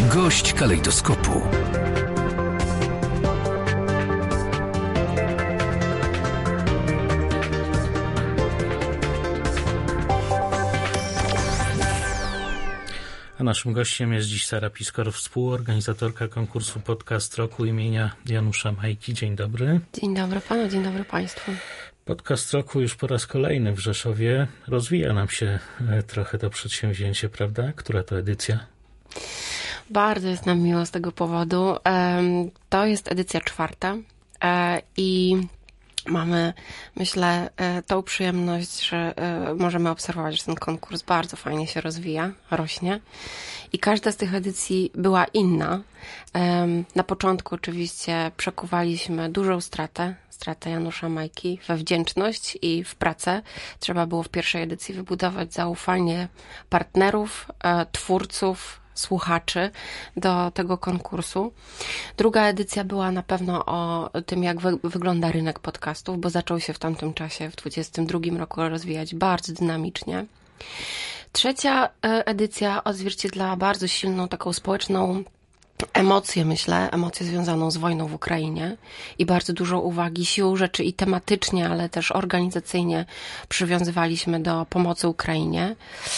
Gość kalejdoskopu. A naszym gościem jest dziś Sara Piskor, współorganizatorka konkursu Podcast Roku imienia Janusza Majki. Dzień dobry. Dzień dobry panu, dzień dobry państwu. Podcast Roku już po raz kolejny w Rzeszowie. Rozwija nam się trochę to przedsięwzięcie, prawda? Która to edycja? Bardzo jest nam miło z tego powodu. To jest edycja 4. I mamy, myślę, tą przyjemność, że możemy obserwować, że ten konkurs bardzo fajnie się rozwija, rośnie. I każda z tych edycji była inna. Na początku oczywiście przekuwaliśmy dużą stratę Janusza Majki we wdzięczność i w pracę. Trzeba było w pierwszej edycji wybudować zaufanie partnerów, twórców, słuchaczy do tego konkursu. Druga edycja była na pewno o tym, jak wygląda rynek podcastów, bo zaczął się w tamtym czasie, w 2022 roku rozwijać bardzo dynamicznie. Trzecia edycja odzwierciedlała bardzo silną taką społeczną emocję, myślę, emocję związaną z wojną w Ukrainie i bardzo dużo uwagi, siłą rzeczy i tematycznie, ale też organizacyjnie przywiązywaliśmy do pomocy Ukrainie.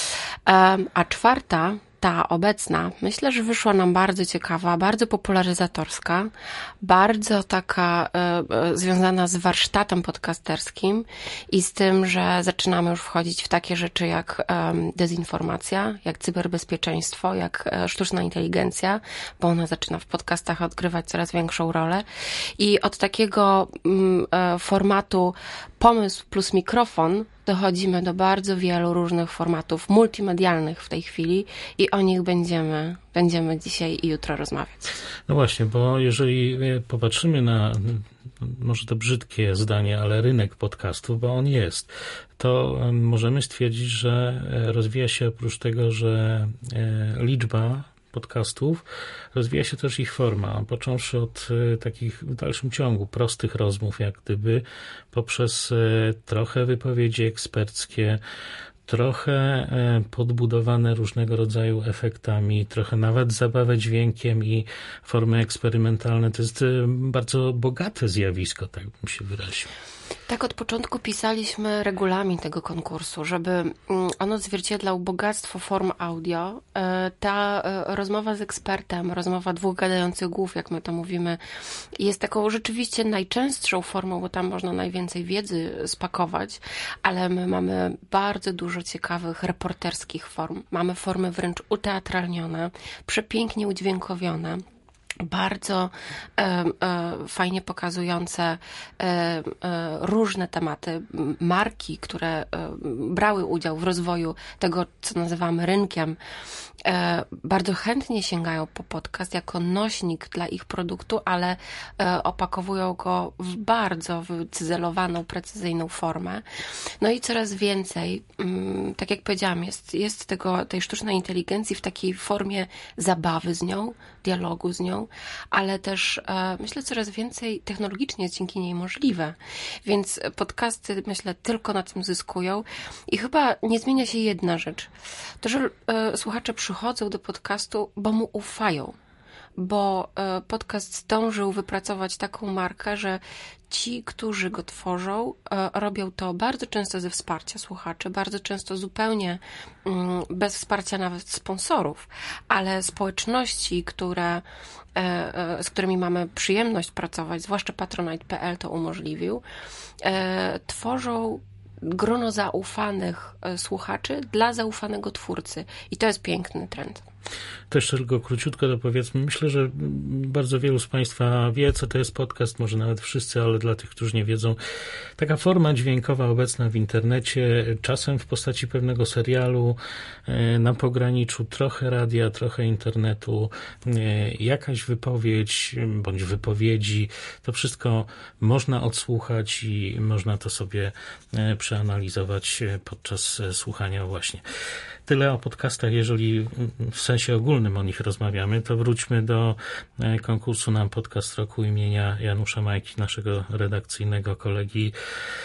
A czwarta, ta obecna, myślę, że wyszła nam bardzo ciekawa, bardzo popularyzatorska, bardzo taka związana z warsztatem podcasterskim i z tym, że zaczynamy już wchodzić w takie rzeczy jak dezinformacja, jak cyberbezpieczeństwo, jak sztuczna inteligencja, bo ona zaczyna w podcastach odgrywać coraz większą rolę. I od takiego formatu pomysł plus mikrofon dochodzimy do bardzo wielu różnych formatów multimedialnych w tej chwili i o nich będziemy dzisiaj i jutro rozmawiać. No właśnie, bo jeżeli popatrzymy na, może to brzydkie zdanie, ale rynek podcastów, bo on jest, to możemy stwierdzić, że rozwija się oprócz tego, że liczba podcastów, rozwija się też ich forma, począwszy od takich w dalszym ciągu prostych rozmów, jak gdyby, poprzez trochę wypowiedzi eksperckie, trochę podbudowane różnego rodzaju efektami, trochę nawet zabawę dźwiękiem i formy eksperymentalne. To jest bardzo bogate zjawisko, tak bym się wyraził. Tak, od początku pisaliśmy regulamin tego konkursu, żeby on odzwierciedlał bogactwo form audio. Ta rozmowa z ekspertem, rozmowa dwóch gadających głów, jak my to mówimy, jest taką rzeczywiście najczęstszą formą, bo tam można najwięcej wiedzy spakować, ale my mamy bardzo dużo ciekawych reporterskich form. Mamy formy wręcz uteatralnione, przepięknie udźwiękowione, bardzo fajnie pokazujące różne tematy, marki, które brały udział w rozwoju tego, co nazywamy rynkiem, bardzo chętnie sięgają po podcast jako nośnik dla ich produktu, ale opakowują go w bardzo wycyzelowaną, precyzyjną formę. No i coraz więcej, tak jak powiedziałam, jest tej sztucznej inteligencji w takiej formie zabawy z nią, dialogu z nią, ale też myślę coraz więcej technologicznie jest dzięki niej możliwe. Więc podcasty, myślę, tylko na tym zyskują i chyba nie zmienia się jedna rzecz. To, że słuchacze przychodzą do podcastu, bo mu ufają, bo podcast zdążył wypracować taką markę, że ci, którzy go tworzą, robią to bardzo często ze wsparcia słuchaczy, bardzo często zupełnie bez wsparcia nawet sponsorów, ale społeczności, z którymi mamy przyjemność pracować, zwłaszcza Patronite.pl to umożliwił, tworzą grono zaufanych słuchaczy dla zaufanego twórcy. I to jest piękny trend. To jeszcze tylko króciutko dopowiedzmy. Myślę, że bardzo wielu z Państwa wie, co to jest podcast, może nawet wszyscy, ale dla tych, którzy nie wiedzą, taka forma dźwiękowa obecna w internecie, czasem w postaci pewnego serialu, na pograniczu trochę radia, trochę internetu, jakaś wypowiedź bądź wypowiedzi, to wszystko można odsłuchać i można to sobie przeanalizować podczas słuchania właśnie. Tyle o podcastach, jeżeli w sensie ogólnym o nich rozmawiamy, to wróćmy do konkursu na Podcast Roku imienia Janusza Majki, naszego redakcyjnego kolegi.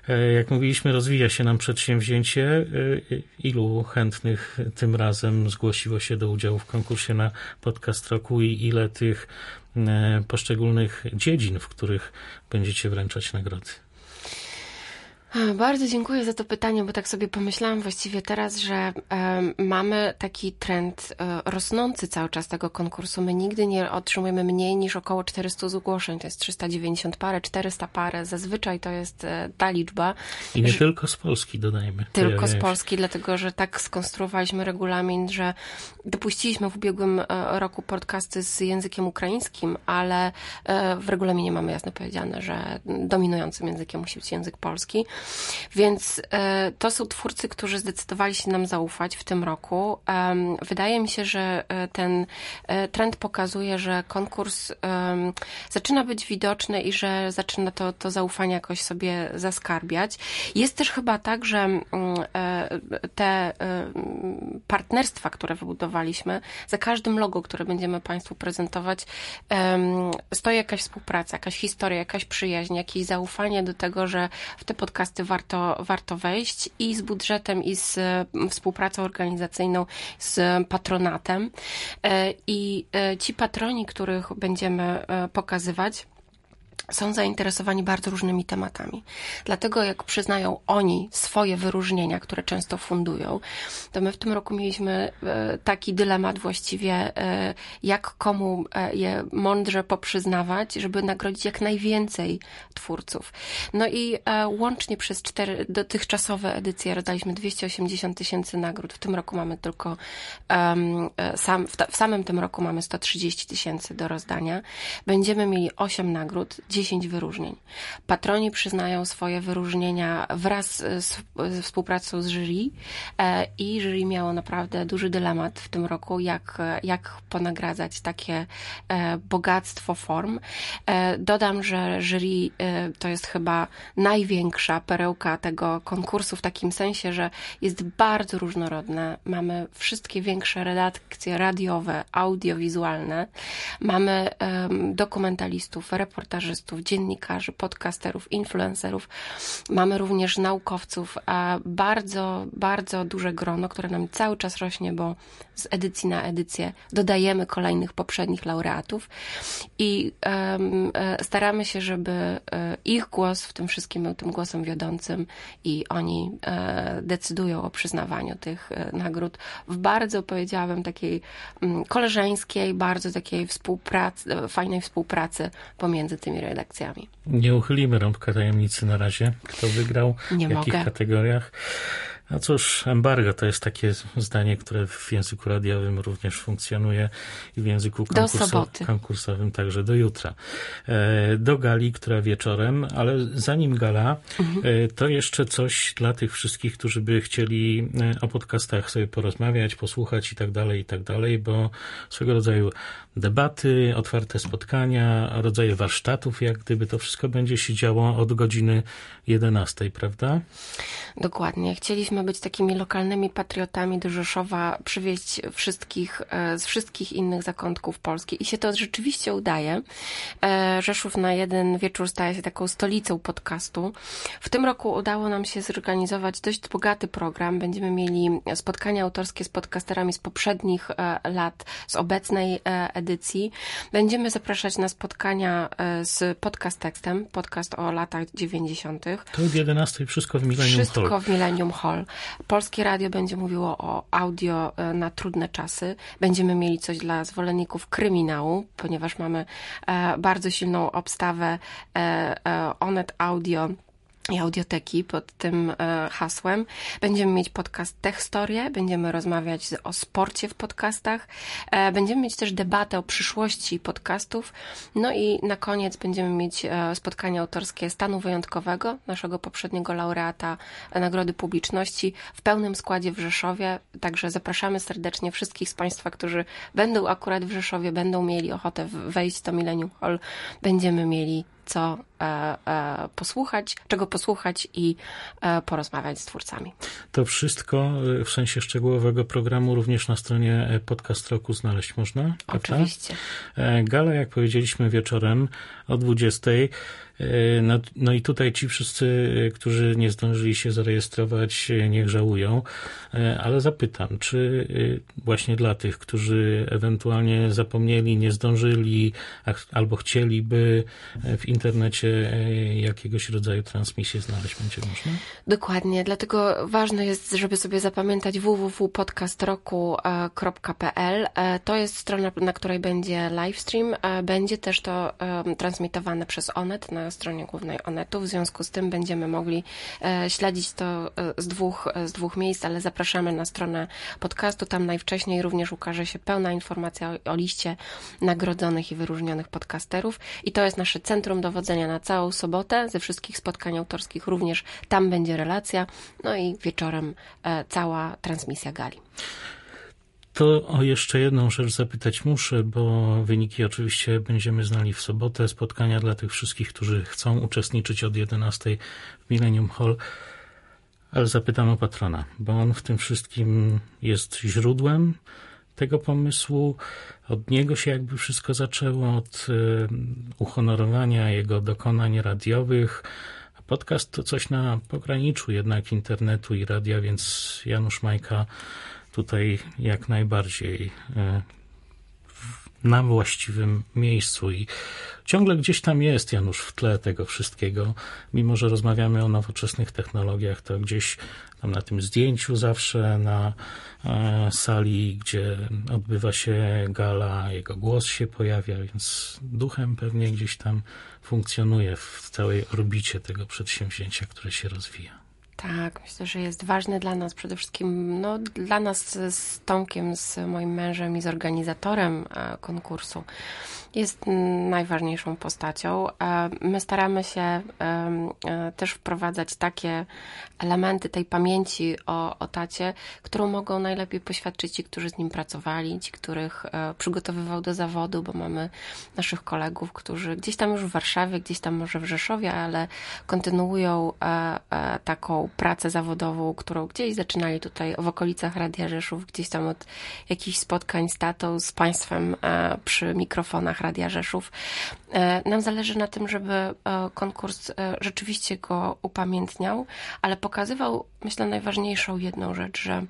Jak mówiliśmy, rozwija się nam przedsięwzięcie. Ilu chętnych tym razem zgłosiło się do udziału w konkursie na Podcast Roku i ile tych poszczególnych dziedzin, w których będziecie wręczać nagrody? Bardzo dziękuję za to pytanie, bo tak sobie pomyślałam właściwie teraz, że mamy taki trend rosnący cały czas tego konkursu. My nigdy nie otrzymujemy mniej niż około 400 zgłoszeń. To jest 390 parę, 400 parę. Zazwyczaj to jest ta liczba. I nie tylko z Polski, dodajmy. Tylko z Polski, dlatego że tak skonstruowaliśmy regulamin, że dopuściliśmy w ubiegłym roku podcasty z językiem ukraińskim, ale w regulaminie mamy jasno powiedziane, że dominującym językiem musi być język polski. Więc to są twórcy, którzy zdecydowali się nam zaufać w tym roku. Wydaje mi się, że ten trend pokazuje, że konkurs zaczyna być widoczny i że zaczyna to zaufanie jakoś sobie zaskarbiać. Jest też chyba tak, że te partnerstwa, które wybudowaliśmy, za każdym logo, które będziemy Państwu prezentować, stoi jakaś współpraca, jakaś historia, jakaś przyjaźń, jakieś zaufanie do tego, że w te podcasty warto wejść i z budżetem, i z współpracą organizacyjną, z patronatem. I ci patroni, których będziemy pokazywać, są zainteresowani bardzo różnymi tematami. Dlatego jak przyznają oni swoje wyróżnienia, które często fundują, to my w tym roku mieliśmy taki dylemat właściwie, jak komu je mądrze poprzyznawać, żeby nagrodzić jak najwięcej twórców. No i łącznie przez 4 dotychczasowe edycje rozdaliśmy 280 000 nagród. W tym roku mamy tylko, w samym tym roku mamy 130 000 do rozdania. Będziemy mieli 8 nagród, 10 wyróżnień. Patroni przyznają swoje wyróżnienia wraz z współpracą z jury i jury miało naprawdę duży dylemat w tym roku, jak ponagradzać takie bogactwo form. Dodam, że jury to jest chyba największa perełka tego konkursu w takim sensie, że jest bardzo różnorodne. Mamy wszystkie większe redakcje radiowe, audiowizualne. Mamy dokumentalistów, reportażystów, dziennikarzy, podcasterów, influencerów. Mamy również naukowców, a bardzo, bardzo duże grono, które nam cały czas rośnie, bo z edycji na edycję dodajemy kolejnych poprzednich laureatów i staramy się, żeby ich głos w tym wszystkim był tym głosem wiodącym i oni decydują o przyznawaniu tych nagród w bardzo, powiedziałabym, takiej koleżeńskiej, bardzo takiej fajnej współpracy pomiędzy tymi redakcjami. Nie uchylimy rąbka tajemnicy na razie, kto wygrał, w jakich kategoriach. No cóż, embargo to jest takie zdanie, które w języku radiowym również funkcjonuje i w języku konkursowym także do jutra. Do gali, która wieczorem, ale zanim gala, to jeszcze coś dla tych wszystkich, którzy by chcieli o podcastach sobie porozmawiać, posłuchać i tak dalej, bo swego rodzaju debaty, otwarte spotkania, rodzaje warsztatów, jak gdyby to wszystko będzie się działo od godziny 11, prawda? Dokładnie. Chcieliśmy być takimi lokalnymi patriotami do Rzeszowa, przywieźć wszystkich z wszystkich innych zakątków Polski i się to rzeczywiście udaje. Rzeszów na jeden wieczór staje się taką stolicą podcastu. W tym roku udało nam się zorganizować dość bogaty program. Będziemy mieli spotkania autorskie z podcasterami z poprzednich lat, z obecnej edycji. Będziemy zapraszać na spotkania z Podcast Tekstem, podcast o latach 90. To od 11 wszystko w Millennium Hall. Wszystko w Millennium Hall. Polskie Radio będzie mówiło o audio na trudne czasy. Będziemy mieli coś dla zwolenników kryminału, ponieważ mamy bardzo silną obstawę Onet Audio i audioteki pod tym hasłem. Będziemy mieć podcast Techstorie, będziemy rozmawiać o sporcie w podcastach, będziemy mieć też debatę o przyszłości podcastów, no i na koniec będziemy mieć spotkanie autorskie Stanu Wyjątkowego, naszego poprzedniego laureata Nagrody Publiczności w pełnym składzie w Rzeszowie, także zapraszamy serdecznie wszystkich z Państwa, którzy będą akurat w Rzeszowie, będą mieli ochotę wejść do Millennium Hall, będziemy mieli czego posłuchać i porozmawiać z twórcami. To wszystko w sensie szczegółowego programu również na stronie Podcast Roku znaleźć można? Oczywiście. Gala, jak powiedzieliśmy, wieczorem o 20:00. No i tutaj ci wszyscy, którzy nie zdążyli się zarejestrować, niech żałują, ale zapytam, czy właśnie dla tych, którzy ewentualnie zapomnieli, nie zdążyli, albo chcieliby w internecie jakiegoś rodzaju transmisję znaleźć, będzie można? Dokładnie, dlatego ważne jest, żeby sobie zapamiętać www.podcastroku.pl. To jest strona, na której będzie livestream. Będzie też to transmitowane przez Onet na stronie głównej Onetu. W związku z tym będziemy mogli śledzić to z dwóch miejsc, ale zapraszamy na stronę podcastu. Tam najwcześniej również ukaże się pełna informacja o liście nagrodzonych i wyróżnionych podcasterów. I to jest nasze centrum dowodzenia na całą sobotę. Ze wszystkich spotkań autorskich również tam będzie relacja. No i wieczorem cała transmisja gali. To o jeszcze jedną rzecz zapytać muszę, bo wyniki oczywiście będziemy znali w sobotę. Spotkania dla tych wszystkich, którzy chcą uczestniczyć od 11:00 w Millennium Hall. Ale zapytam o patrona, bo on w tym wszystkim jest źródłem tego pomysłu. Od niego się jakby wszystko zaczęło, od uhonorowania jego dokonań radiowych. A podcast to coś na pograniczu jednak internetu i radia, więc Janusz Majka tutaj jak najbardziej na właściwym miejscu i ciągle gdzieś tam jest Janusz w tle tego wszystkiego. Mimo że rozmawiamy o nowoczesnych technologiach, to gdzieś tam na tym zdjęciu zawsze na sali, gdzie odbywa się gala, jego głos się pojawia, więc duchem pewnie gdzieś tam funkcjonuje w całej orbicie tego przedsięwzięcia, które się rozwija. Tak, myślę, że jest ważny dla nas przede wszystkim, dla nas z Tomkiem, z moim mężem i z organizatorem konkursu. Jest najważniejszą postacią. My staramy się też wprowadzać takie elementy tej pamięci o tacie, którą mogą najlepiej poświadczyć ci, którzy z nim pracowali, ci, których przygotowywał do zawodu, bo mamy naszych kolegów, którzy gdzieś tam już w Warszawie, gdzieś tam może w Rzeszowie, ale kontynuują taką pracę zawodową, którą gdzieś zaczynali tutaj w okolicach Radia Rzeszów, gdzieś tam od jakichś spotkań z tatą, z państwem przy mikrofonach Radia Rzeszów. Nam zależy na tym, żeby konkurs rzeczywiście go upamiętniał, ale pokazywał, myślę, najważniejszą jedną rzecz, że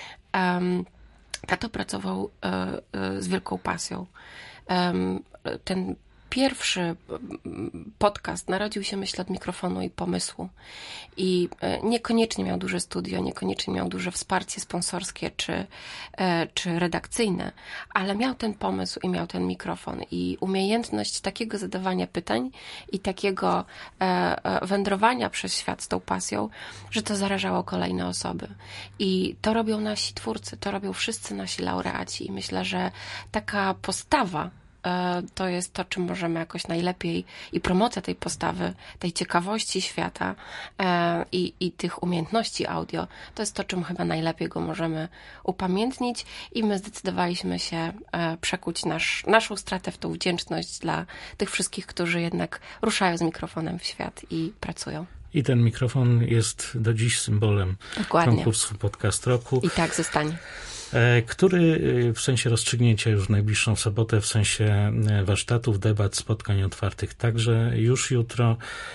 tato pracował z wielką pasją. Ten pierwszy podcast narodził się, myślę, od mikrofonu i pomysłu. I niekoniecznie miał duże studio, niekoniecznie miał duże wsparcie sponsorskie czy redakcyjne, ale miał ten pomysł i miał ten mikrofon i umiejętność takiego zadawania pytań i takiego wędrowania przez świat z tą pasją, że to zarażało kolejne osoby. I to robią nasi twórcy, to robią wszyscy nasi laureaci. I myślę, że taka postawa to jest to, czym możemy jakoś najlepiej i promocja tej postawy, tej ciekawości świata i tych umiejętności audio, to jest to, czym chyba najlepiej go możemy upamiętnić i my zdecydowaliśmy się przekuć naszą stratę w tą wdzięczność dla tych wszystkich, którzy jednak ruszają z mikrofonem w świat i pracują. I ten mikrofon jest do dziś symbolem konkursu Podcast Roku. I tak zostanie. Który w sensie rozstrzygnięcia już w najbliższą sobotę, w sensie warsztatów, debat, spotkań otwartych, także już jutro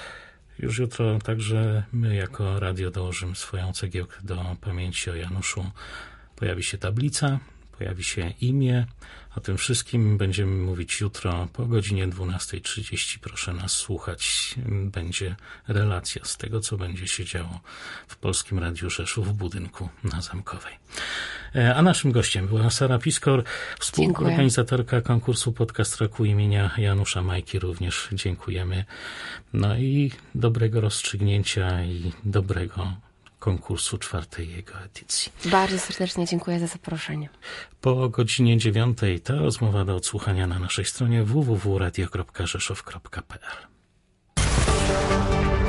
także my jako radio dołożymy swoją cegiełkę do pamięci o Januszu. Pojawi się tablica, pojawi się imię. O tym wszystkim będziemy mówić jutro po godzinie 12:30. Proszę nas słuchać. Będzie relacja z tego, co będzie się działo w Polskim Radiu Rzeszów w budynku na Zamkowej. A naszym gościem była Sara Piskor, współorganizatorka konkursu Podcast Roku imienia Janusza Majki. Również dziękujemy. No i dobrego rozstrzygnięcia i dobrego konkursu 4. jego edycji. Bardzo serdecznie dziękuję za zaproszenie. Po godzinie 9:00 ta rozmowa do odsłuchania na naszej stronie www.radio.rzeszów.pl.